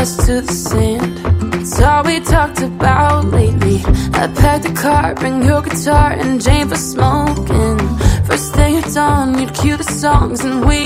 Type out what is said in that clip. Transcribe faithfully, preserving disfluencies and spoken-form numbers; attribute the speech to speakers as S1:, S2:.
S1: us to the sand. It's all we talked about lately. I packed the car, bring your guitar and Jane for smoking. First day at dawn, you'd cue the songs and we